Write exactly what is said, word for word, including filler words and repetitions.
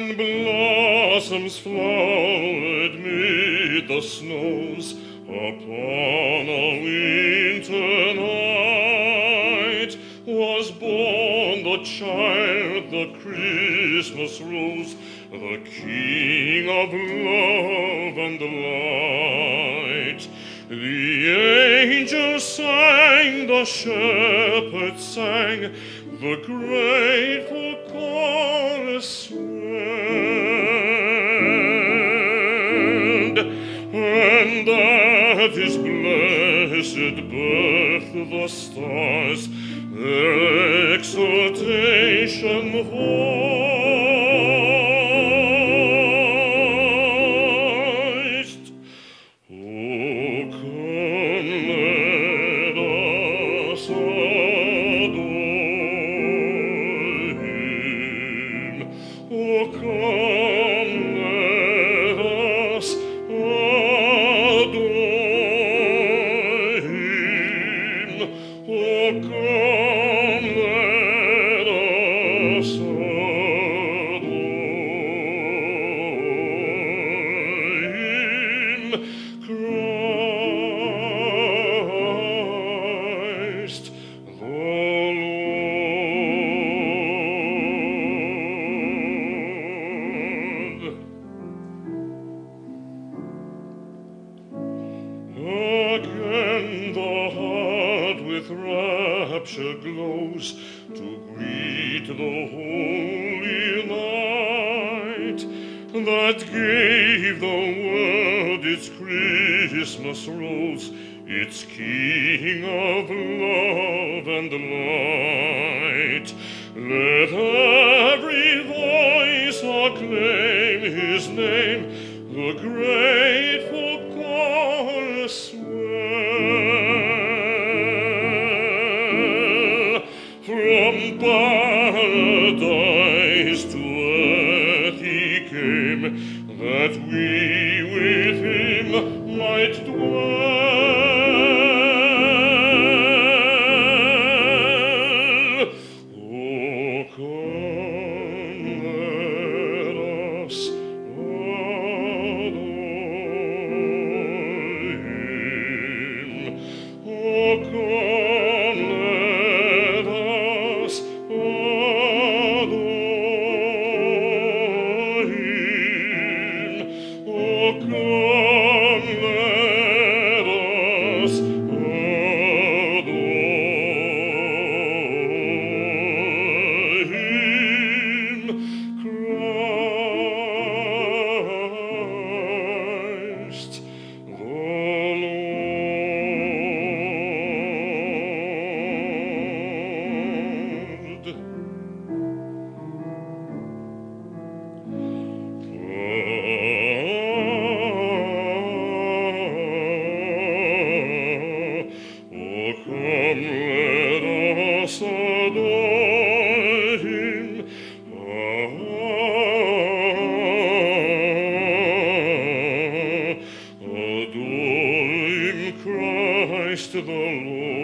when blossoms flowered mid the snows upon a winter night, was born the child, the Christmas rose, the King of love and light. The angels sang, the shepherds sang, the grateful chorus swelled, and at his blessed birth the stars their exultation voiced. Oh, come, let us adore him. Oh, come, let us adore him. Oh, come, let us adore him. Christ the Lord. Again the heart with rapture glows to greet the holy light that gave the world its Christmas rose, its King of love and light. Let every voice acclaim his name, the grateful chorus swell. From paradise to earth he came, that we with him might dwell. Oh, come, let us adore him. Oh, come, let us adore him. Oh, come, let us adore him. Christ the Lord. Oh, come, let us adore him. Adore him, Christ the Lord.